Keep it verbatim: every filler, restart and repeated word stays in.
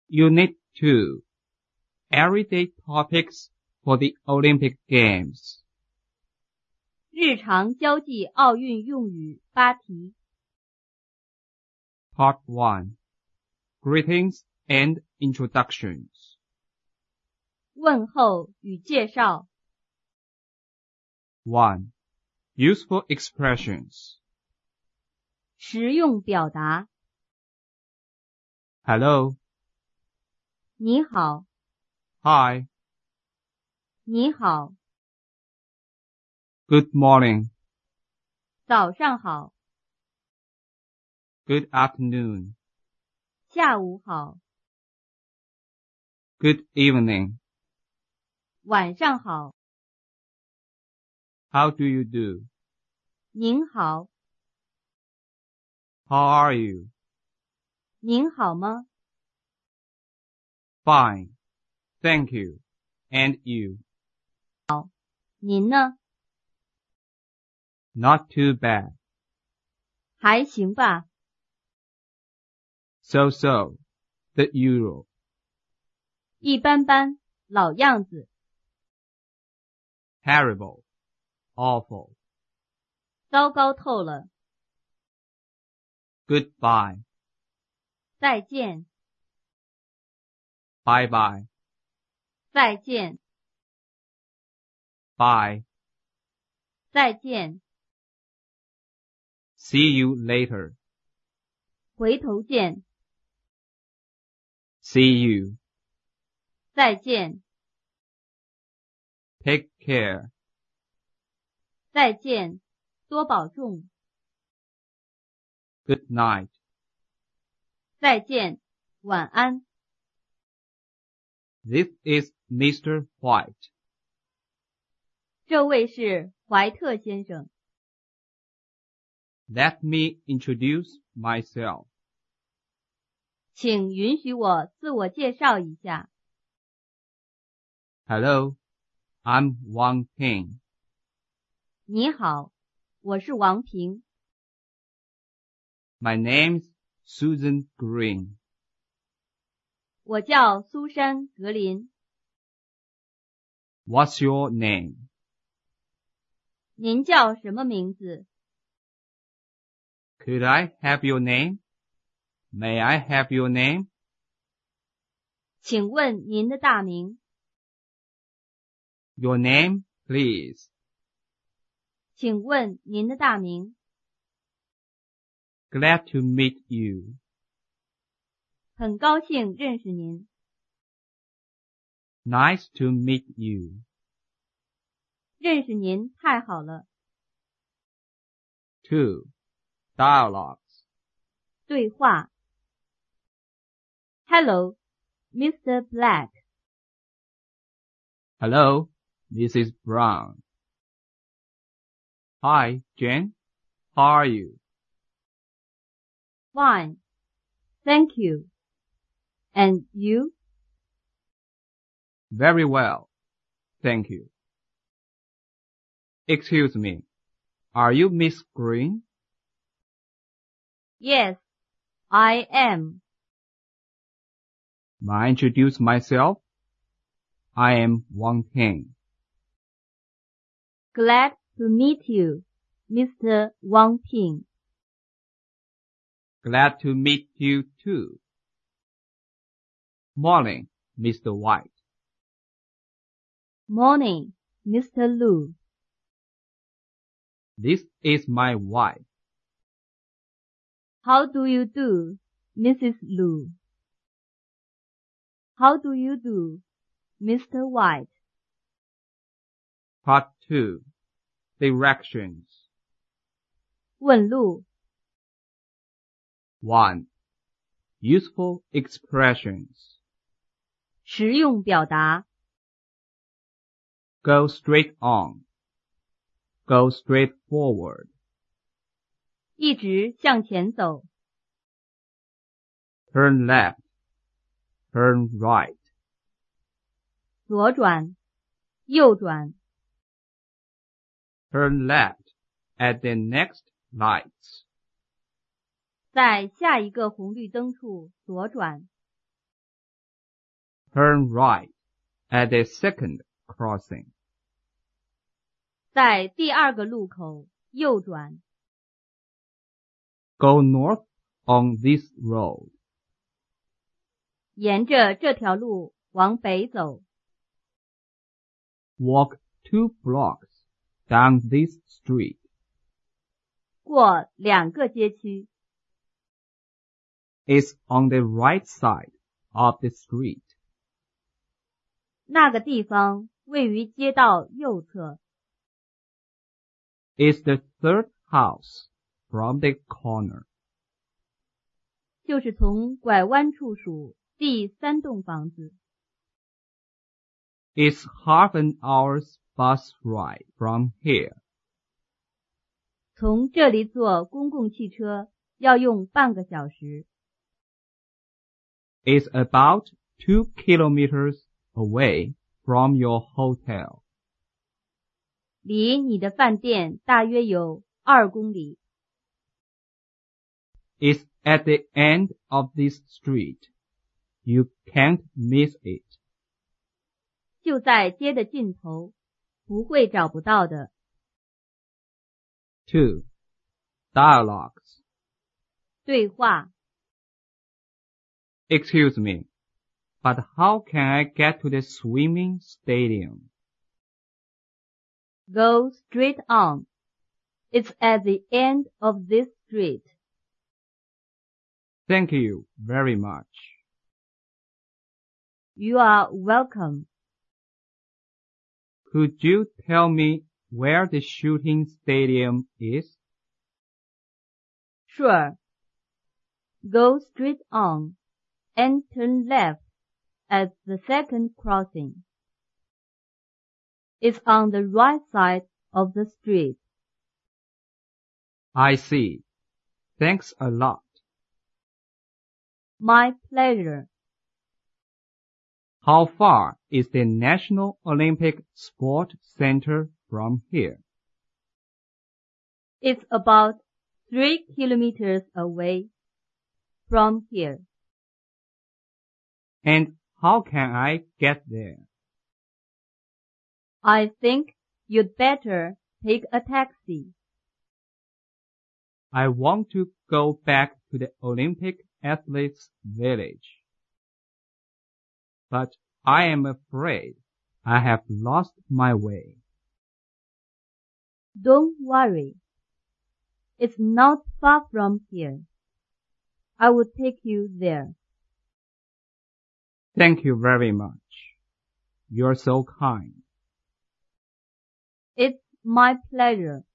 Unit two. Everyday topics for the Olympic Games. 日常交际奥运用语八题。 Part one. Greetings and introductions. 问候与介绍。 one. Useful expressions. 实用表达。 Hello, 你好， hi, 你好， good morning, 早上好， good afternoon, 下午好， good evening, 晚上好， how do you do, 您好， how are you, 您好吗？ fine, thank you, and you, 您呢？ not too bad, 还行吧， so-so, the usual, 一般般，老样子， terrible, awful, 糟糕透了， goodbye, 再见， bye-bye, 再见， bye, 再见， see you later, 回头见， see you, 再见， take care, 再见，多保重， good night, 再见，晚安。 this is Mister White. 这位是怀特先生。 Let me introduce myself. 请允许我自我介绍一下。 Hello, I'm Wang Ping. 你好，我是王平。 My name's Susan Green. 我叫苏珊·格林。 What's your name? 您叫什么名字？ Could I have your name? May I have your name? 请问您的大名？ Your name, please. 请问您的大名？ Glad to meet you. 很高兴认识您。 Nice to meet you. 认识您太好了。 two. Dialogues. 对话。 Hello, Mister Black. Hello, Missus Brown. Hi, Jane. How are you? Fine. Thank you. And you? Very well. Thank you. Excuse me. Are you Miss Green? Yes, I am. May I introduce myself? I am Wang Ping. Glad to meet you, Mister Wang Ping. Glad to meet you too. Morning, Mister White. Morning, Mister Lu. This is my wife. How do you do, Missus Lu? How do you do, Mister White? Part two. Directions. 问路。 one. Useful expressions. 实用表达。 Go straight on. Go straight forward. 一直向前走。 Turn left. Turn right. 左转。右转。 Turn left at the next lights. 在下一个红绿灯处左转。 turn right at the second crossing. 在第二个路口右转。 Go north on this road. 沿着这条路往北走。 Walk two blocks down this street. 过两个街区。 It's on the right side of the street. 那个地方位于街道右侧。 It's the third house from the corner. 就是从拐弯处数第三栋房子。 It's half an hour's bus ride from here. 从这里坐公共汽车要用半个小时。 It's about two kilometers away from your hotel. 离你的饭店大约有二公里。 It's at the end of this street. You can't miss it. 就在街的尽头，不会找不到的。 two. Dialogues. 对话。 Excuse me, but how can I get to the swimming stadium? Go straight on. It's at the end of this street. Thank you very much. You are welcome. Could you tell me where the shooting stadium is? Sure. Go straight on and turn left at the second crossing. It's on the right side of the street. I see. Thanks a lot. My pleasure. How far is the National Olympic Sport Center from here? It's about three kilometers away from here. And how can I get there? I think you'd better take a taxi. I want to go back to the Olympic Athletes Village. But I am afraid I have lost my way. Don't worry. It's not far from here. I will take you there. Thank you very much. You're so kind. It's my pleasure.